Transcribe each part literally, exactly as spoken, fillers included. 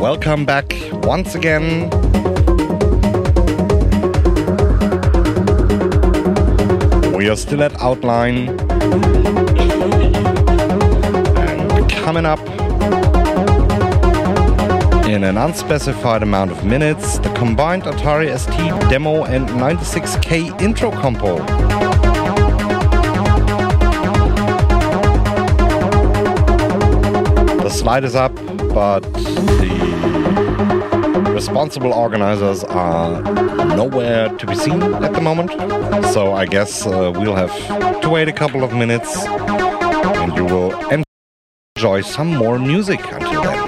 welcome back once again. We are still at Outline. And coming up in an unspecified amount of minutes, the combined Atari S T demo and ninety-six K intro compo. The slide is up, but the responsible organizers are nowhere to be seen at the moment. So I guess uh, we'll have to wait a couple of minutes and you will enjoy some more music until then.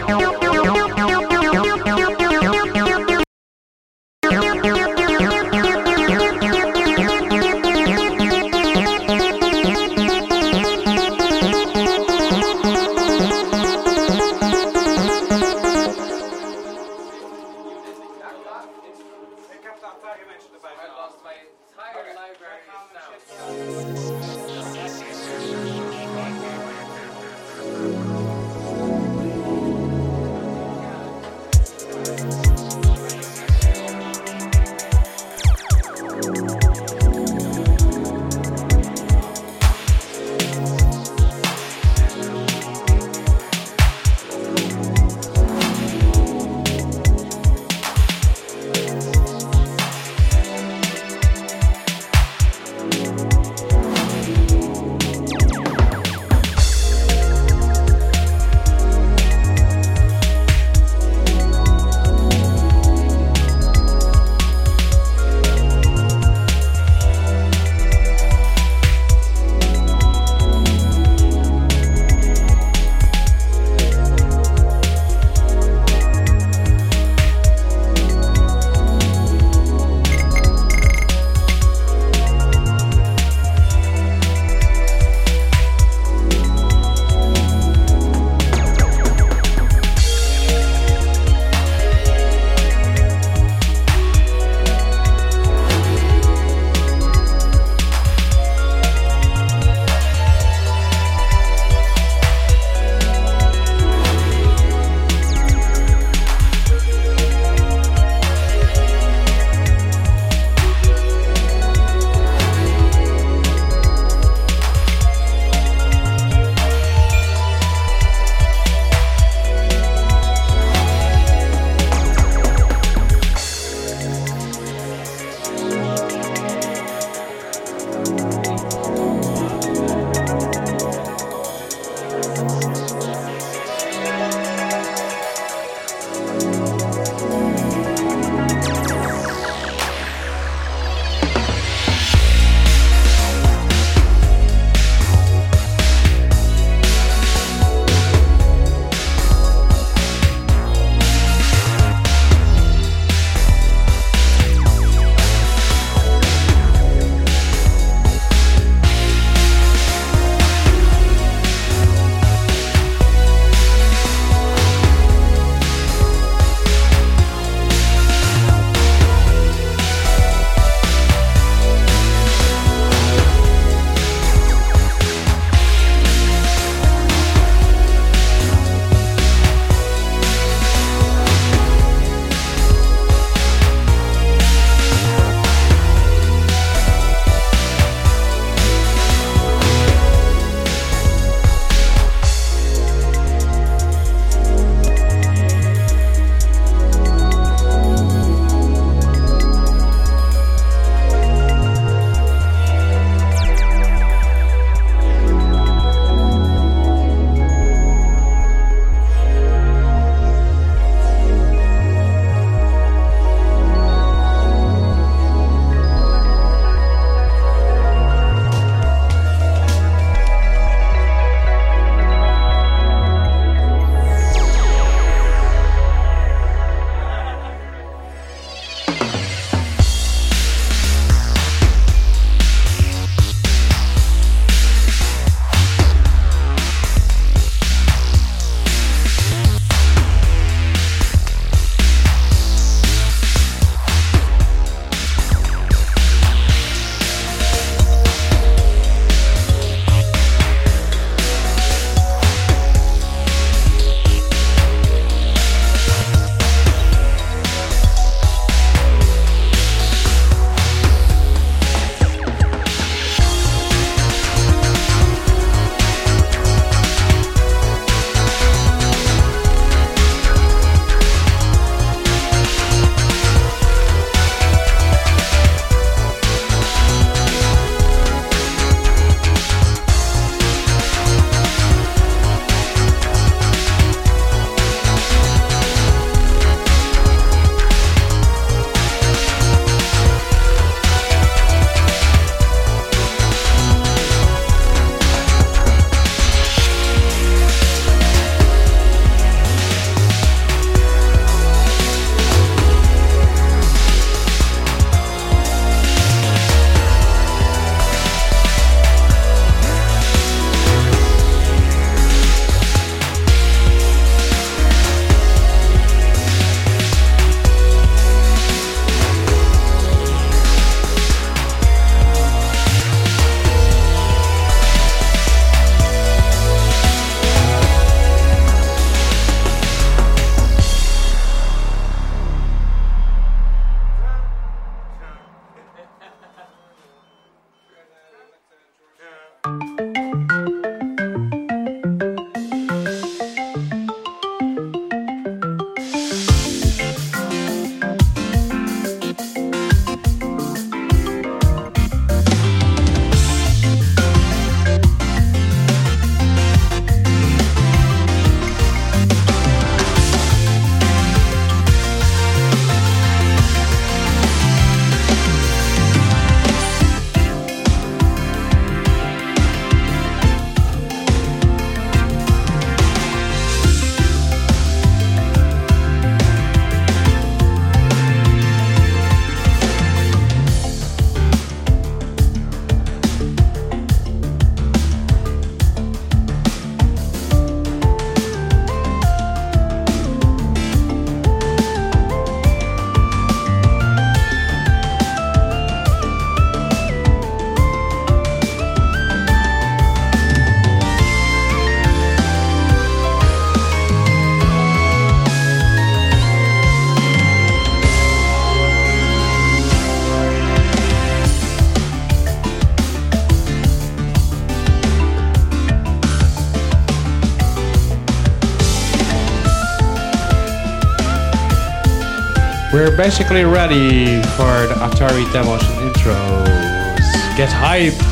We're basically ready for the Atari demos and intros. Get hyped!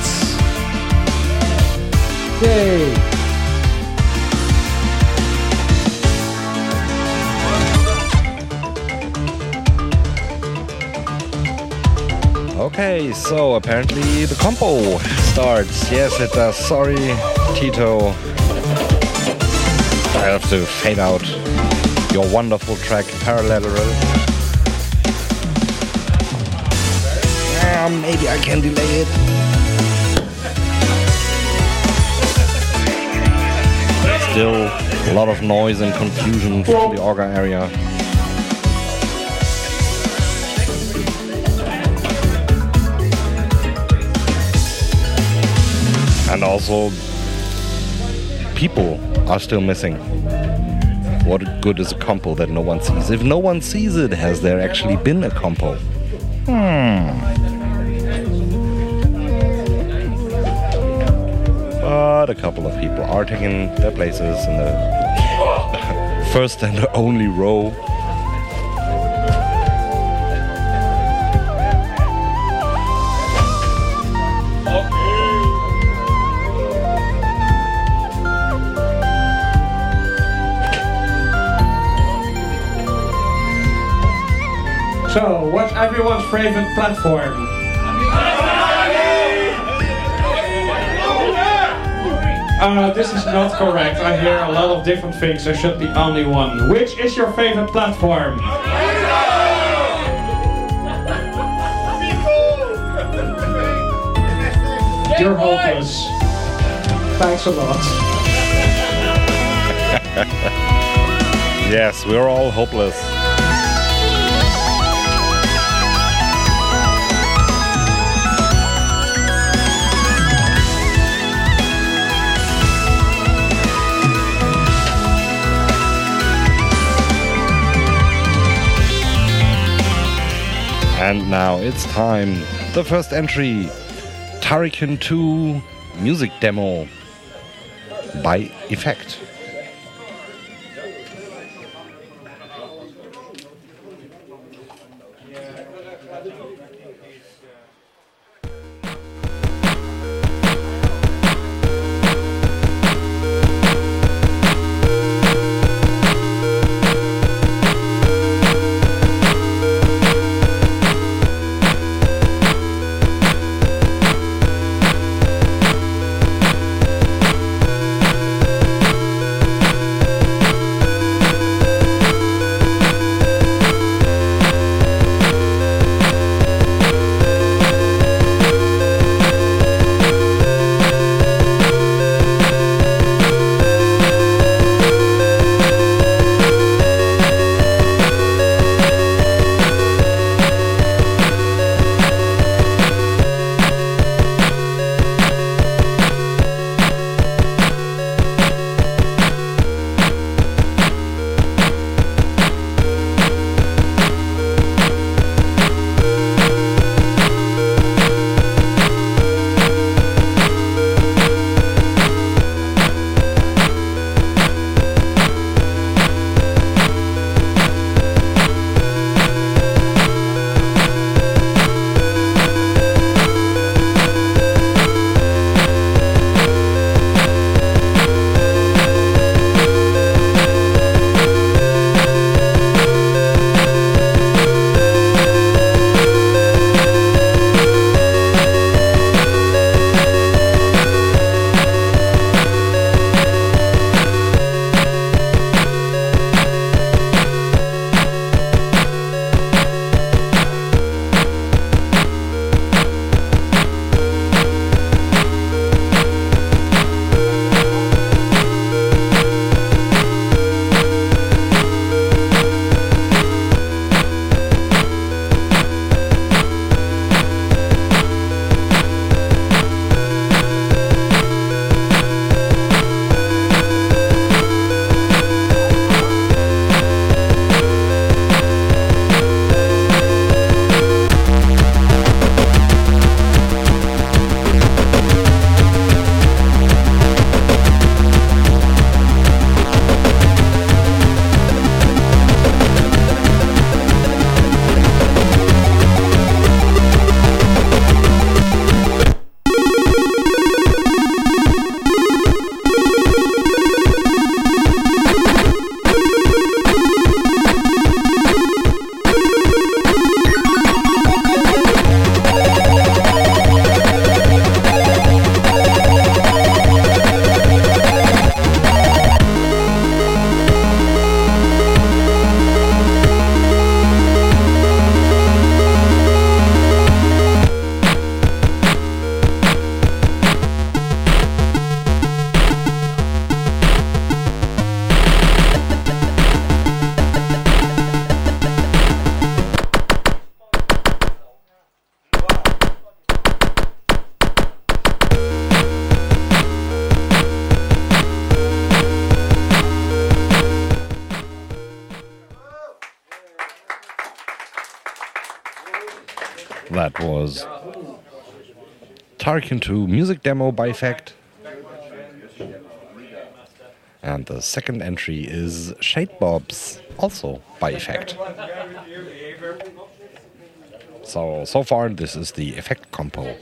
Yay! Okay, so apparently the compo starts. Yes, it does. Sorry, Tito. I have to fade out your wonderful track, Parallel. Uh, maybe I can delay it. Still a lot of noise and confusion from the Orga area. And also, people are still missing. What good is a compo that no one sees? If no one sees it, has there actually been a compo? Hmm. But a couple of people are taking their places in the first and only row. So, what's everyone's favorite platform? Uh, this is not correct. I hear a lot of different things. There should be only one. Which is your favorite platform? You're hopeless. Thanks a lot. Yes, we're all hopeless. And now it's time. The first entry, Turrican two music demo by Effect. That was Tarkin two music demo by Effect. And the second entry is Shadebobs, also by Effect. So, so far this is the Effect compo.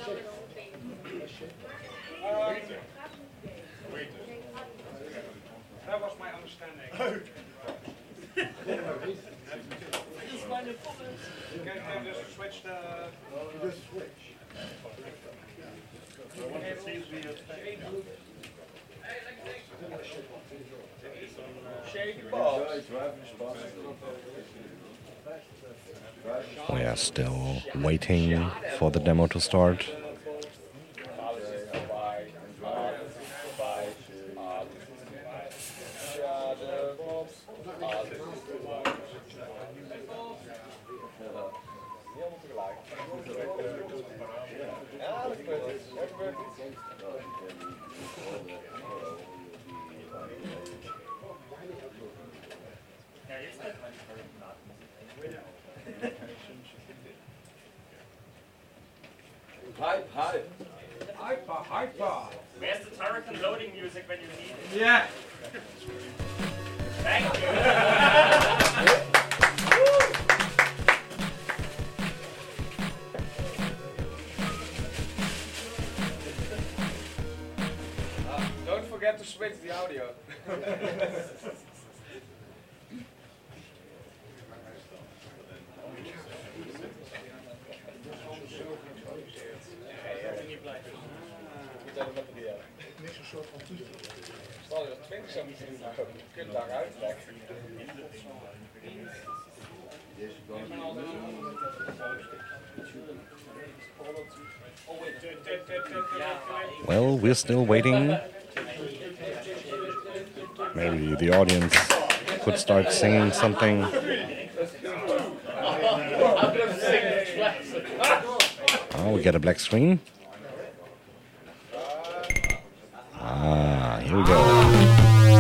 That was my understanding. Can I just switch the... Just switch. We are still waiting for the demo to start. Hype, hype. Hyper, hyper. Where's the Turrican loading music when you need it? Yeah. Thank you. Don't forget to switch the audio. Stel je dat twintig zou moeten doen, je kunt daar uittrekken. Well, we're still waiting. Maybe the audience could start singing something. Oh, we get a black screen. Ah, here we go.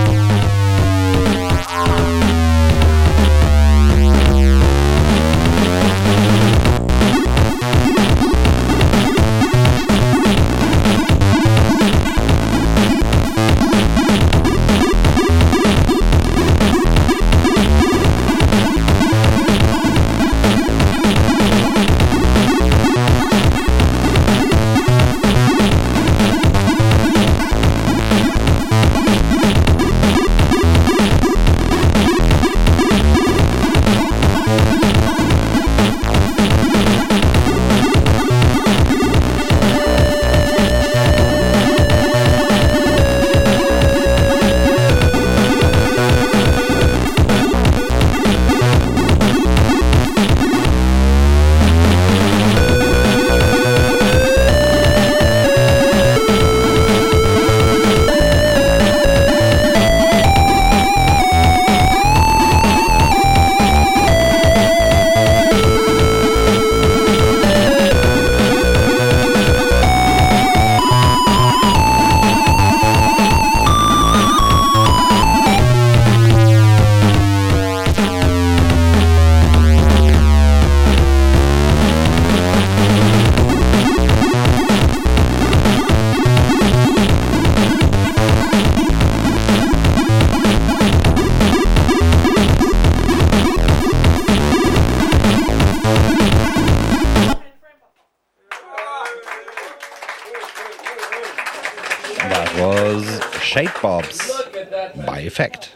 That was Shadebobs by Effect.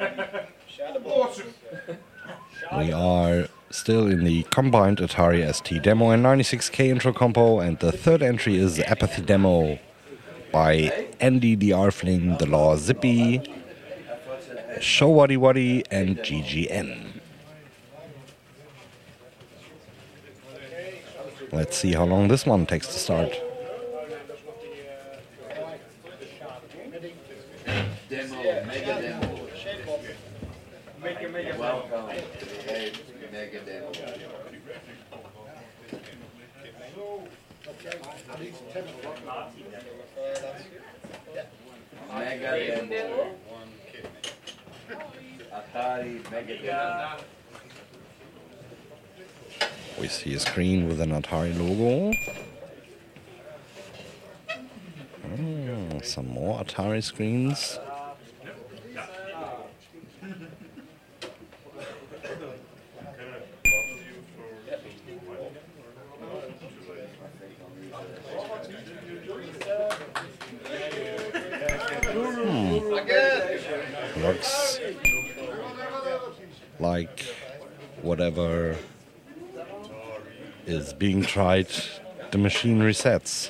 We are still in the combined Atari S T demo and ninety-six K intro compo, and the third entry is Apathy demo by Andy the Arfling, The Law Zippy, Show Waddy Waddy, and G G N. Let's see how long this one takes to start. Demo, mega demo. Welcome to the eighth mega demo. Mega demo. Atari mega demo. We see a screen with an Atari logo. Oh, some more Atari screens. Hmm. Looks like whatever is being tried, the machine resets.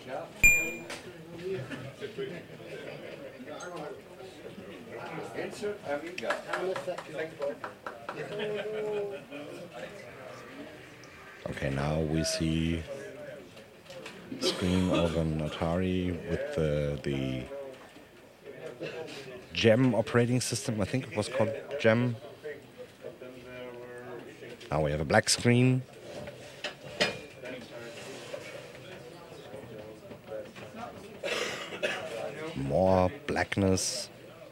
Okay, now we see a screen of an Atari with the, the GEM operating system. I think it was called GEM. Now we have a black screen. More blackness,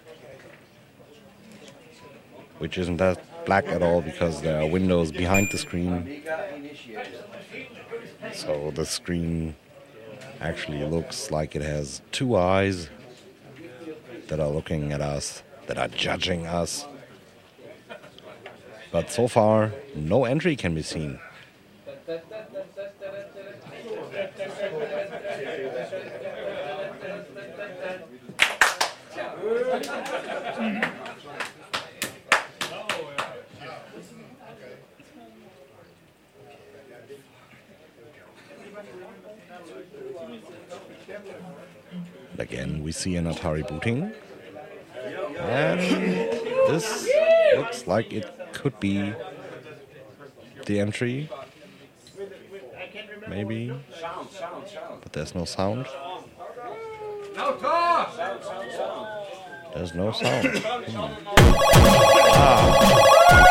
which isn't that black at all because there are windows behind the screen. So the screen actually looks like it has two eyes that are looking at us, that are judging us. But so far, no entry can be seen. Again, we see an Atari booting. And this looks like it could be the entry. Maybe. But there's no sound. There's no sound. Hmm. Ah.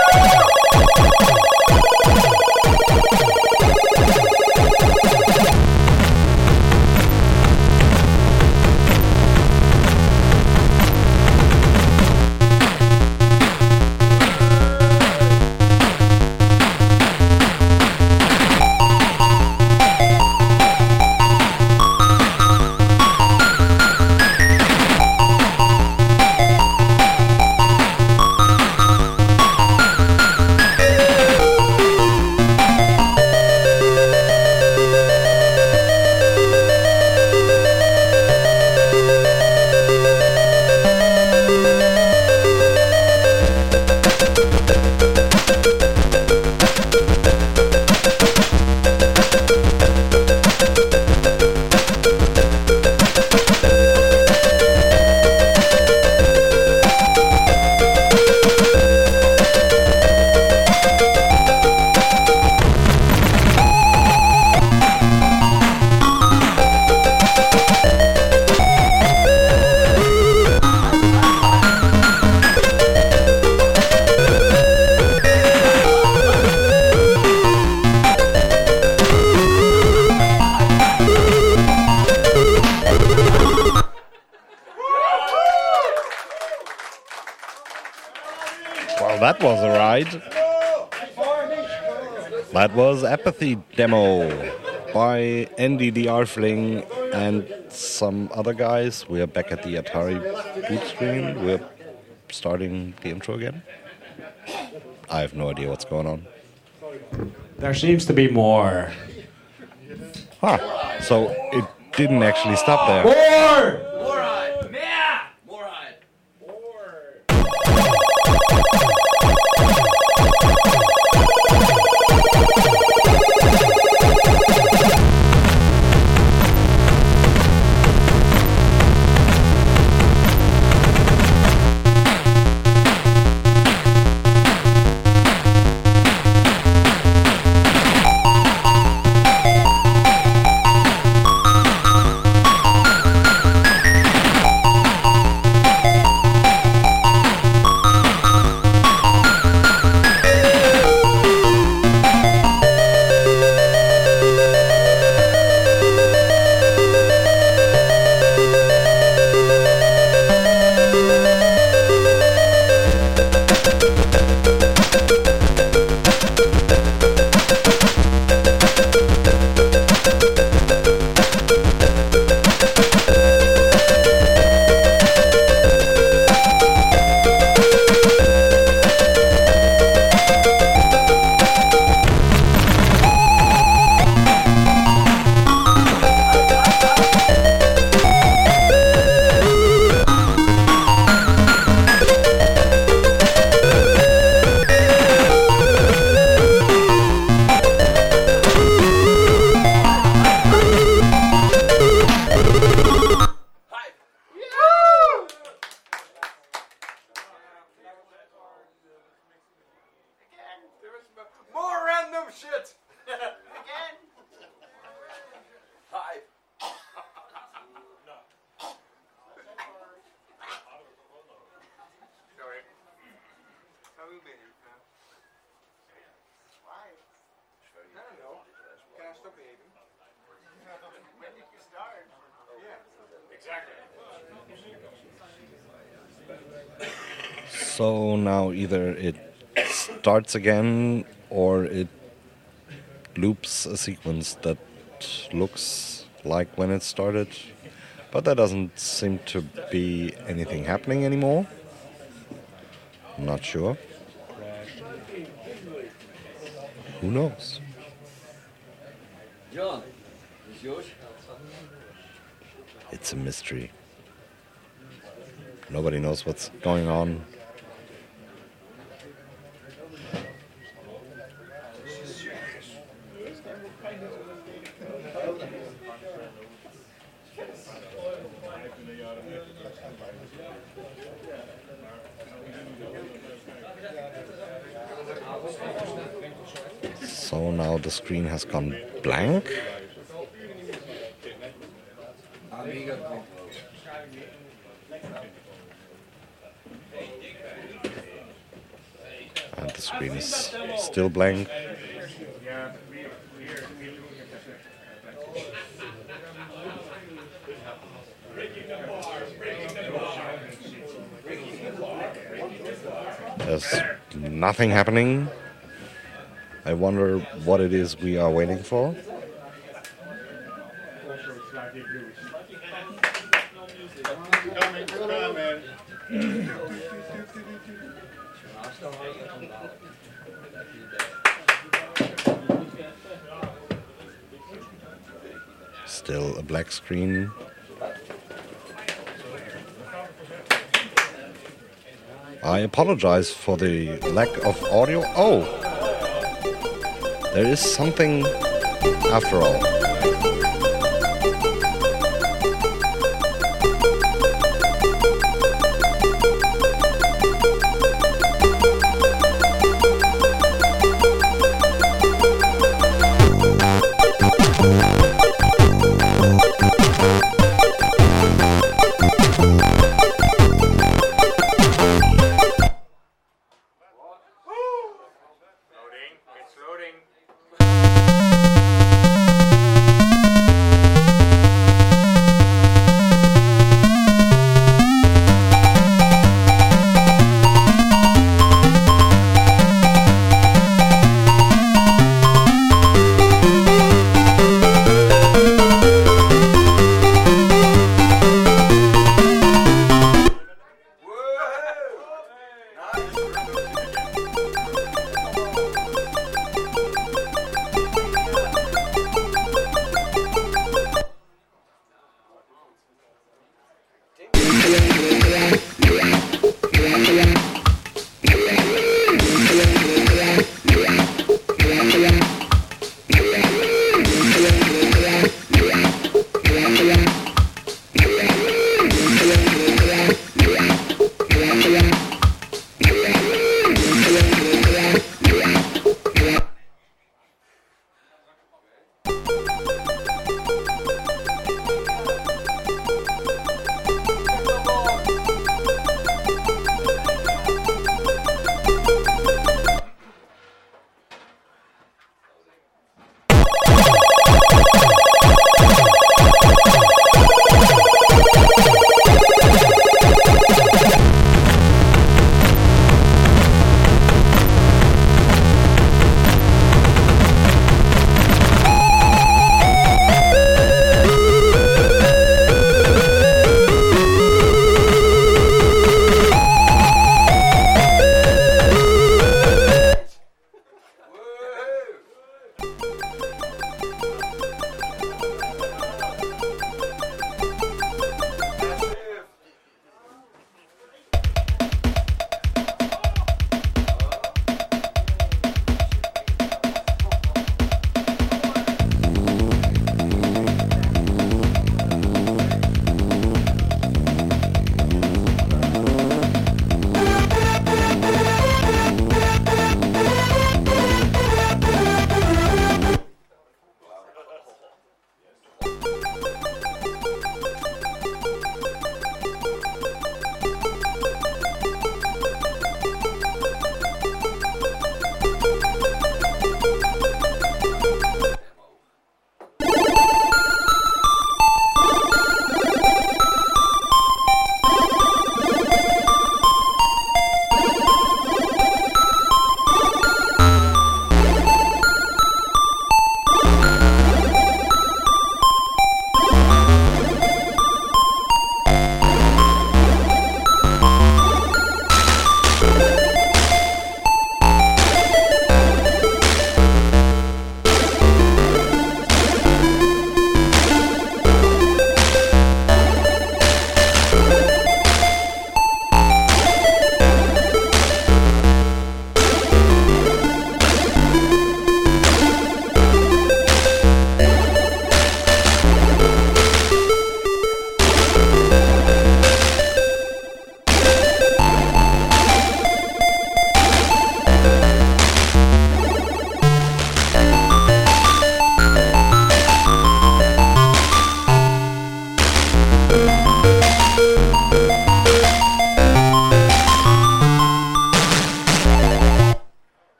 Well, that was a ride. That was Apathy Demo by Andy the Arfling and some other guys. We're back at the Atari boot screen. We're starting the intro again. I have no idea what's going on. There seems to be more. Huh. So it didn't actually stop there. More! More hide! Yeah! More hide! shit! Again! Hi. Sorry. How have you been? Why? I don't know. Can I stop behaving? When did you start? Yeah. Exactly. So now either it starts again or it loops a sequence that looks like when it started, but there doesn't seem to be anything happening anymore. I'm not sure. Who knows? John, is yours? It's a mystery. Nobody knows what's going on. So now the screen has gone blank. And the screen is still blank. There's nothing happening. I wonder what it is we are waiting for. Still a black screen. I apologize for the lack of audio. Oh! There is something after all. Loading, it's loading.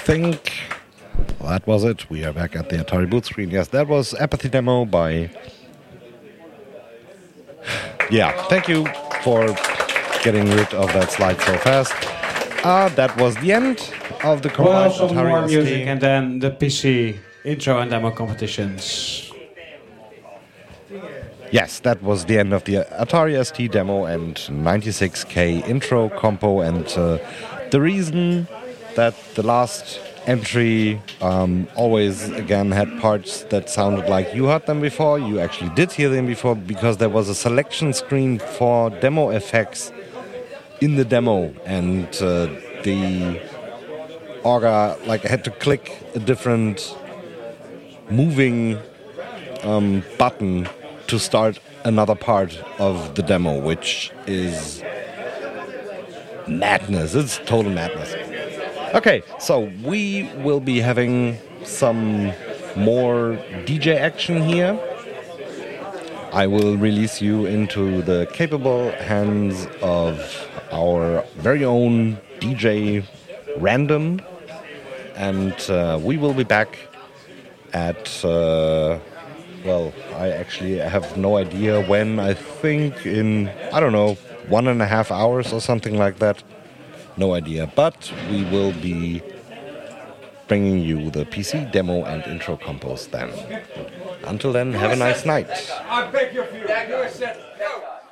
think that was it. We are back at the Atari boot screen. Yes, that was Apathy Demo by... Yeah, thank you for getting rid of that slide so fast. Uh, that was the end of the Well, combined some Atari more S T. music and then the P C intro and demo competitions. Yes, that was the end of the Atari S T demo and ninety-six K intro compo. And uh, the reason that the last entry um, always again had parts that sounded like you heard them before, you actually did hear them before, because there was a selection screen for demo effects in the demo, and uh, the Orga like had to click a different moving um, button to start another part of the demo, which is madness. It's total madness. Okay, so we will be having some more D J action here. I will release you into the capable hands of our very own D J Random, and uh, we will be back at, uh, well, I actually have no idea when. I think in, I don't know, one and a half hours or something like that. No idea, but we will be bringing you the P C demo and intro compos then. Until then, have a nice night. I beg your view.